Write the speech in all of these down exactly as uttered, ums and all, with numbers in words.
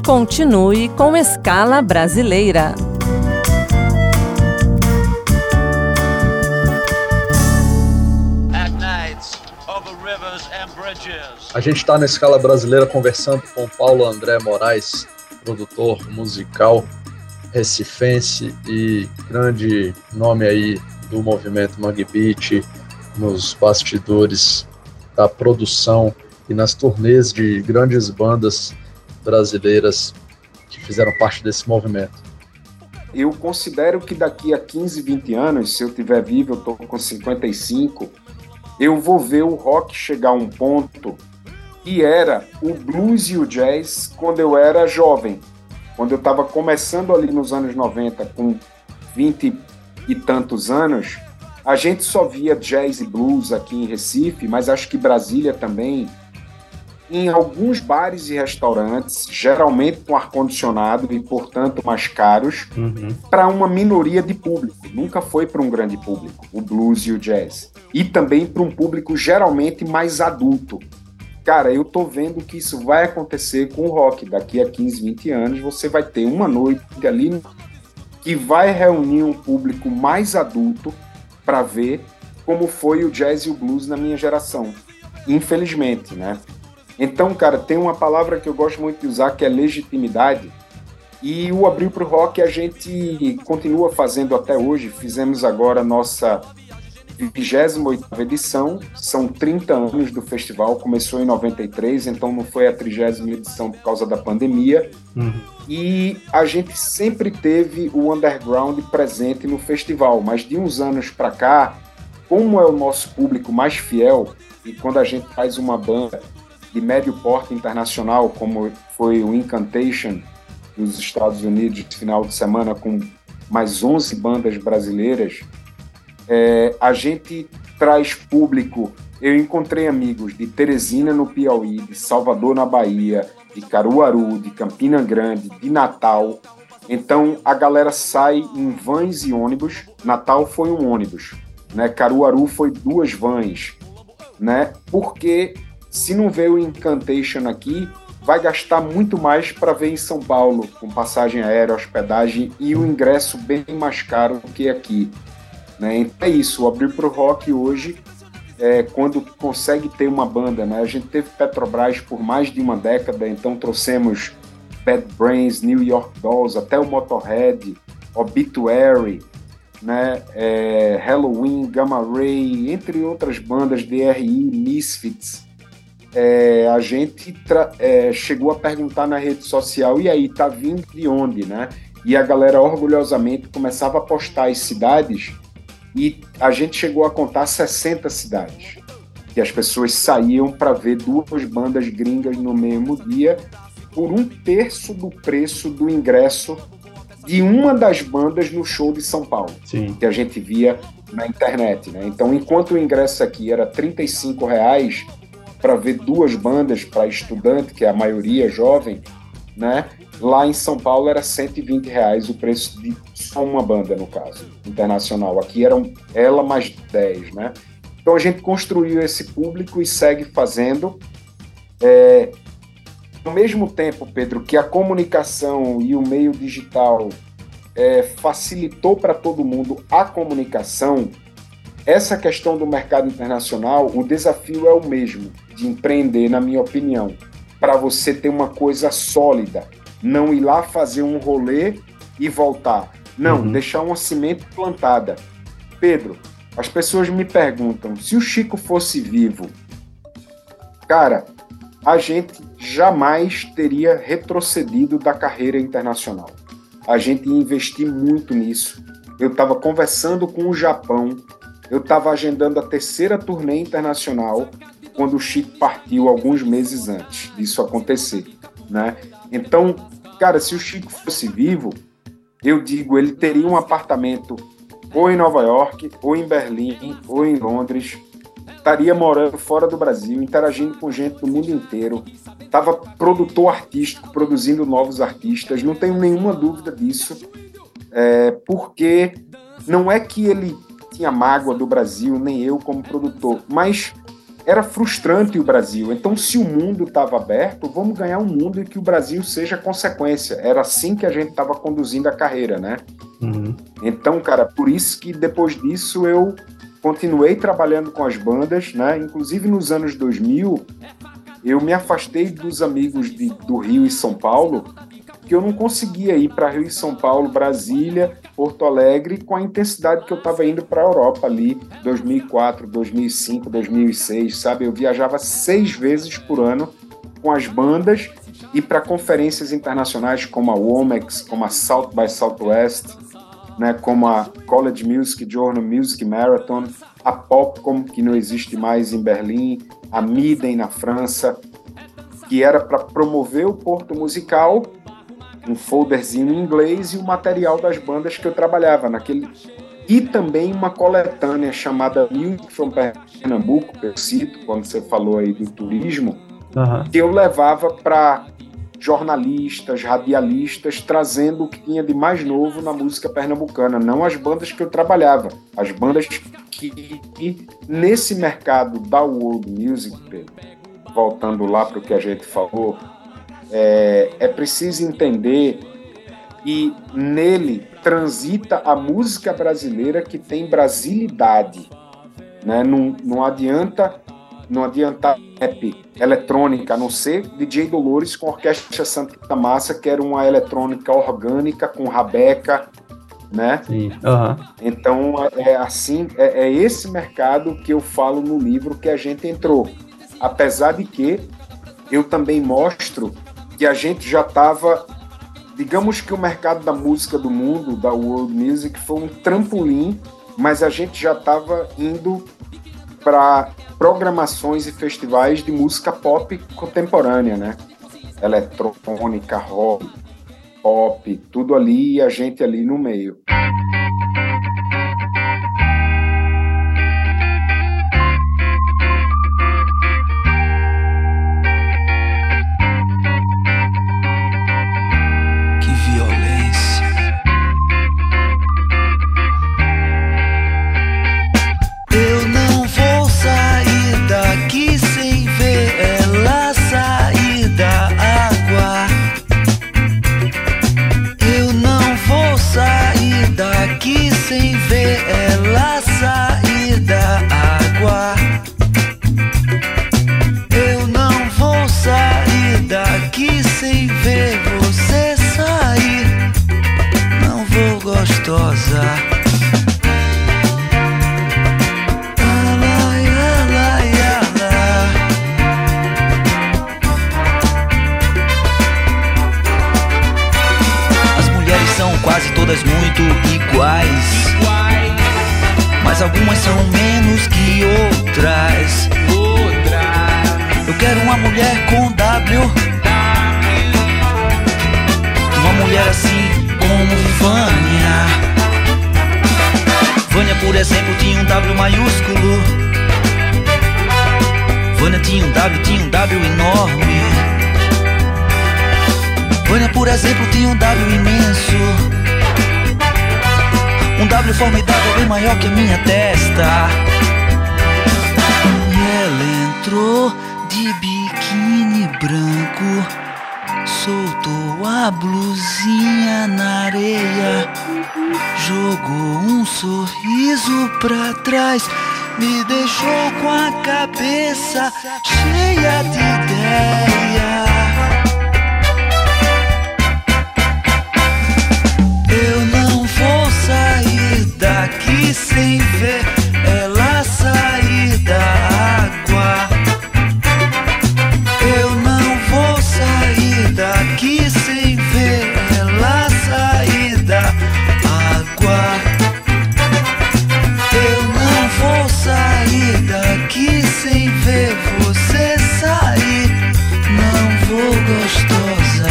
Continue com Escala Brasileira. A gente está na Escala Brasileira conversando com Paulo André Moraes, produtor musical recifense e grande nome aí do movimento Mangue Beat, nos bastidores da produção e nas turnês de grandes bandas brasileiras que fizeram parte desse movimento. Eu considero que daqui a quinze, vinte anos, se eu estiver vivo, eu estou com cinquenta e cinco, eu vou ver o rock chegar a um ponto que era o blues e o jazz quando eu era jovem, quando eu estava começando ali nos anos noventa, com vinte e tantos anos. A gente só via jazz e blues aqui em Recife, mas acho que Brasília também, em alguns bares e restaurantes, geralmente com ar-condicionado e, portanto, mais caros, uhum. para uma minoria de público. Nunca foi para um grande público, o blues e o jazz. E também para um público geralmente mais adulto. Cara, eu tô vendo que isso vai acontecer com o rock. Daqui a quinze, vinte anos, você vai ter uma noite ali que vai reunir um público mais adulto para ver como foi o jazz e o blues na minha geração. Infelizmente, né? Então, cara, tem uma palavra que eu gosto muito de usar, que é legitimidade. E o Abril pro Rock a gente continua fazendo até hoje. Fizemos agora a nossa vigésima oitava edição. São trinta anos do festival. Começou em noventa e três, então não foi a trigésima edição por causa da pandemia. Uhum. E a gente sempre teve o underground presente no festival. Mas de uns anos para cá, como é o nosso público mais fiel, e quando a gente faz uma banda de médio porte internacional, como foi o Incantation dos Estados Unidos de final de semana, com mais onze bandas brasileiras, é, a gente traz público. Eu encontrei amigos de Teresina, no Piauí, de Salvador, na Bahia, de Caruaru, de Campina Grande, de Natal. Então, a galera sai em vans e ônibus. Natal foi um ônibus, né? Caruaru foi duas vans, né? Porque se não vê o Incantation aqui, vai gastar muito mais para ver em São Paulo, com passagem aérea, hospedagem e o ingresso bem mais caro do que aqui, né? Então é isso, o Abril pro Rock hoje, é, quando consegue ter uma banda, né? A gente teve Petrobras por mais de uma década, então trouxemos Bad Brains, New York Dolls, até o Motorhead, Obituary, né? é, Halloween, Gamma Ray, entre outras bandas, D R I, Misfits. É, a gente tra- é, chegou a perguntar na rede social, e aí, tá vindo de onde, né? E a galera orgulhosamente começava a postar as cidades, e a gente chegou a contar sessenta cidades, que as pessoas saíam para ver duas bandas gringas no mesmo dia, por um terço do preço do ingresso de uma das bandas no show de São Paulo. Sim. Que a gente via na internet, né? Então, enquanto o ingresso aqui era trinta e cinco reais, para ver duas bandas para estudante, que é a maioria jovem, né? Lá em São Paulo era cento e vinte reais o preço de só uma banda, no caso, internacional. Aqui eram ela mais dez, né? Então a gente construiu esse público e segue fazendo. É, ao mesmo tempo, Pedro, que a comunicação e o meio digital é, facilitou para todo mundo a comunicação, essa questão do mercado internacional, o desafio é o mesmo, de empreender, na minha opinião, para você ter uma coisa sólida, não ir lá fazer um rolê e voltar. Não, uhum. deixar uma semente plantada. Pedro, as pessoas me perguntam, se o Chico fosse vivo, cara, a gente jamais teria retrocedido da carreira internacional. A gente ia investir muito nisso. Eu estava conversando com o Japão, eu estava agendando a terceira turnê internacional quando o Chico partiu alguns meses antes disso acontecer, né? Então, cara, se o Chico fosse vivo, eu digo, ele teria um apartamento ou em Nova York, ou em Berlim, ou em Londres, estaria morando fora do Brasil, interagindo com gente do mundo inteiro, estava produtor artístico, produzindo novos artistas, não tenho nenhuma dúvida disso, é, porque não é que ele tinha mágoa do Brasil, nem eu como produtor, mas era frustrante o Brasil. Então, se o mundo estava aberto, vamos ganhar um mundo em que o Brasil seja consequência. Era assim que a gente estava conduzindo a carreira, né? Uhum. Então, cara, por isso que depois disso eu continuei trabalhando com as bandas, né? Inclusive nos anos dois mil, eu me afastei dos amigos de, do Rio e São Paulo, que eu não conseguia ir para Rio e São Paulo, Brasília, Porto Alegre, com a intensidade que eu estava indo para a Europa ali, dois mil e quatro, dois mil e cinco, dois mil e seis, sabe? Eu viajava seis vezes por ano com as bandas e para conferências internacionais como a Womex, como a South by Southwest, né? Como a College Music Journal Music Marathon, a Popcom, que não existe mais em Berlim, a Miden na França, que era para promover o Porto Musical, um folderzinho em inglês e o material das bandas que eu trabalhava naquele, e também uma coletânea chamada Music from Pernambuco, que eu cito quando você falou aí do turismo, uhum. que eu levava para jornalistas, radialistas, trazendo o que tinha de mais novo na música pernambucana, não as bandas que eu trabalhava, as bandas que, que nesse mercado da world music, voltando lá para o que a gente falou, É, é preciso entender que nele transita a música brasileira que tem brasilidade, né? Não, não adianta não adianta rap eletrônica, a não ser D J Dolores com a Orquestra Santa Massa, que era uma eletrônica orgânica com rabeca, né? Sim. Uhum. Então é assim, é, é esse mercado que eu falo no livro que a gente entrou, apesar de que eu também mostro que a gente já estava, digamos que o mercado da música do mundo, da world music, foi um trampolim, mas a gente já estava indo para programações e festivais de música pop contemporânea, né? Eletrônica, rock, pop, tudo ali e a gente ali no meio. Me deixou com a cabeça cheia de ideia. Eu não vou sair daqui sem ver ela sair da água. Eu não vou sair daqui sem ver ela sair da água. Vou sair daqui sem ver você sair. Não vou, gostosa.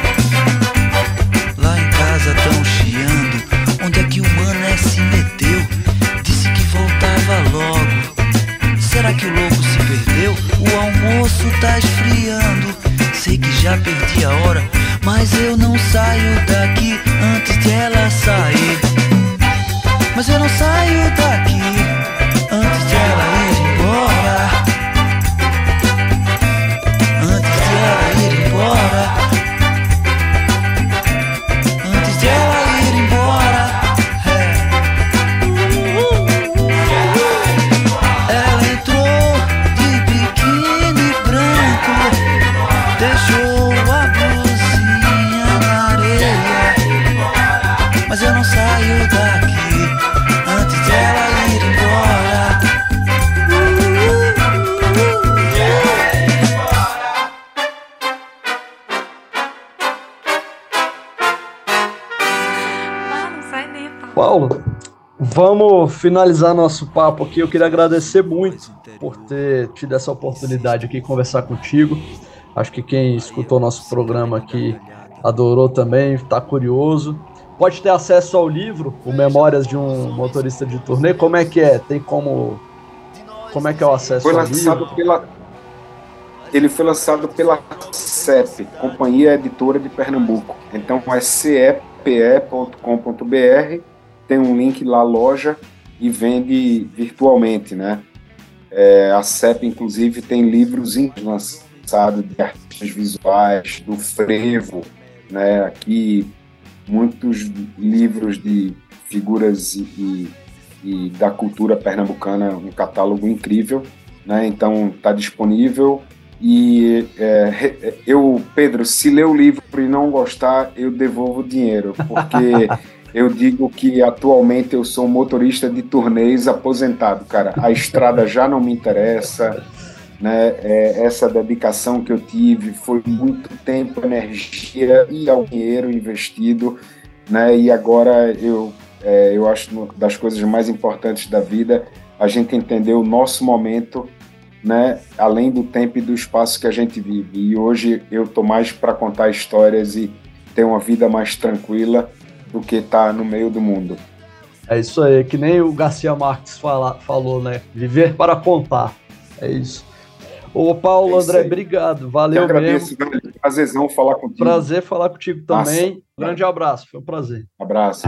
Lá em casa tão chiando. Onde é que o mané se meteu? Disse que voltava logo. Será que o louco se perdeu? O almoço tá esfriando. Sei que já perdi a hora, mas eu não saio daqui antes de ela sair. Mas eu não saio daqui antes de ela ir embora. deixou a blusinha na areia. Mas eu não saio daqui antes dela ir embora. Ah, não sai nem, Paulo. Paulo, vamos finalizar nosso papo aqui. Eu queria agradecer muito por ter tido essa oportunidade aqui de conversar contigo. Acho que quem escutou nosso programa aqui adorou também, está curioso. Pode ter acesso ao livro, o Memórias de um Motorista de Turnê. Como é que é? Tem como... Como é que é o acesso Foi ao lançado livro? pela... Ele foi lançado pela C E P, Companhia Editora de Pernambuco. Então é c e p e ponto com ponto b r. Tem um link lá, loja, e vende virtualmente, né? É, a C E P, inclusive, tem livros lançados de artistas visuais, do frevo, né? Aqui, muitos livros de figuras e, e, e da cultura pernambucana, um catálogo incrível, né? Então, está disponível. E é, eu, Pedro, se ler o livro e não gostar, eu devolvo o dinheiro, porque eu digo que atualmente eu sou motorista de turnês aposentado, cara. A estrada já não me interessa, né? É, essa dedicação que eu tive foi muito tempo, energia e ao dinheiro investido, né? E agora eu, é, eu acho das coisas mais importantes da vida a gente entender o nosso momento, né, além do tempo e do espaço que a gente vive. E hoje eu estou mais para contar histórias e ter uma vida mais tranquila do que estar no meio do mundo. É isso aí, que nem o Garcia Marques fala, falou, né? Viver para contar. É isso. Ô, Paulo, é isso André, aí. Obrigado. Valeu eu agradeço, mesmo. Velho. Prazerzão falar contigo. Prazer falar contigo também. Massa. Grande abraço, foi um prazer. Abraço.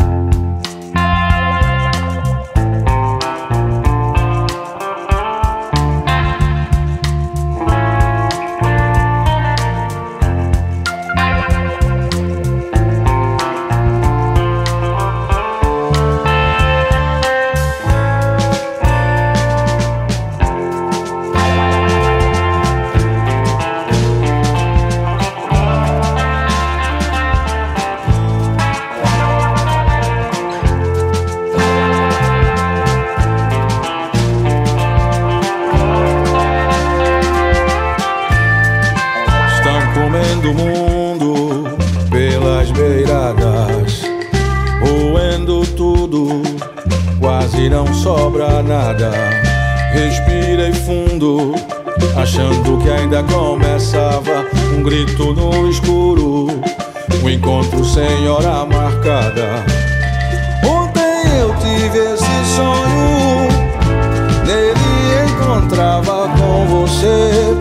Do mundo pelas beiradas, roendo tudo, quase não sobra nada. Respirei fundo, achando que ainda começava um grito no escuro, um encontro sem hora marcada. Ontem eu tive esse sonho, nele encontrava com você.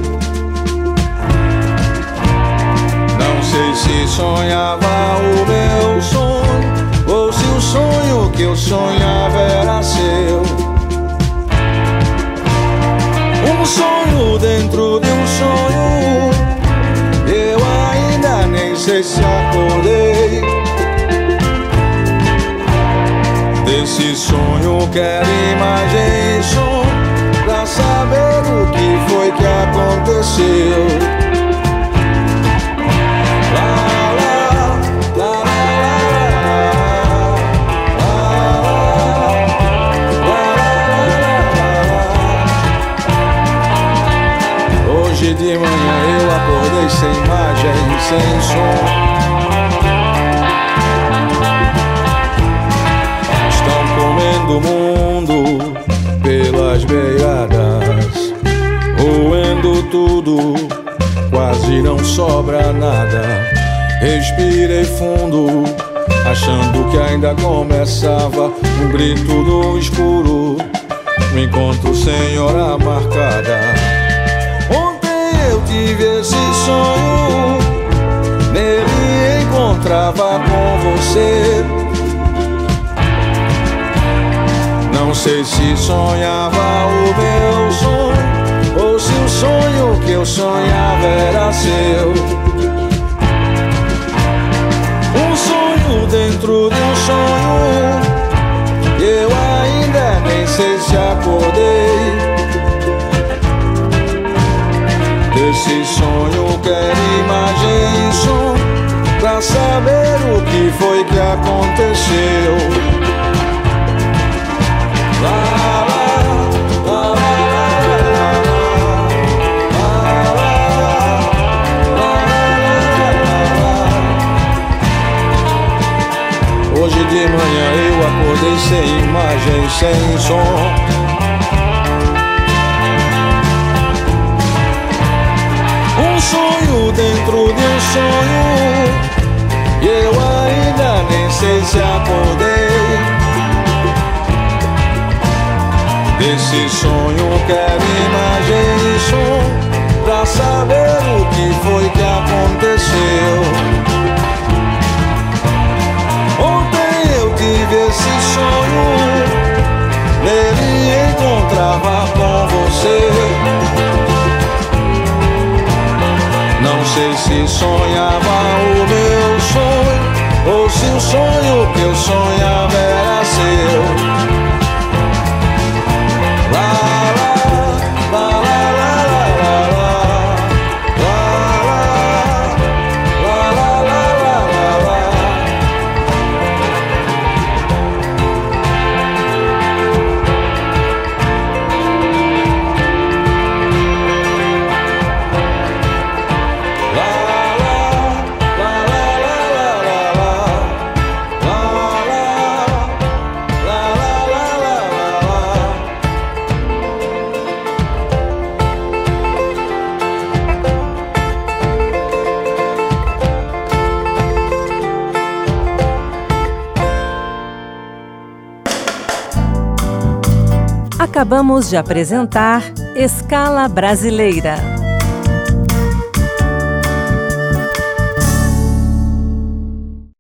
Não sei se sonhava o meu sonho, ou se o sonho que eu sonhava era seu. Um sonho dentro de um sonho, eu ainda nem sei se acordei. Desse sonho quero imagem e som, pra saber o que foi que aconteceu. Hoje de manhã eu acordei sem imagem, sem som. Estão comendo o mundo pelas beiradas, roendo tudo, quase não sobra nada. Respirei fundo, achando que ainda começava um grito no escuro, um encontro sem hora marcada. Eu tive esse sonho, nele encontrava com você. Não sei se sonhava o meu sonho, ou se o sonho que eu sonhava era seu. Um sonho dentro de um sonho, eu ainda nem sei se acordei. Desse sonho quero saber o que foi que aconteceu. Lá, lá, lá, lá, hoje de manhã eu acordei sem imagem, sem som. Um sonho dentro de um sonho, e eu ainda nem sei se acordei. Desse sonho quero imagem e som, pra saber o que foi que aconteceu. Tive esse sonho, nele encontrava com você. Não sei se sonhava o meu sonho, ou se o sonho que eu sonhava era seu. Lá, lá, lá, lá, lá, lá, lá, lá, lá, lá, lá, lá, lá. Acabamos de apresentar Escala Brasileira.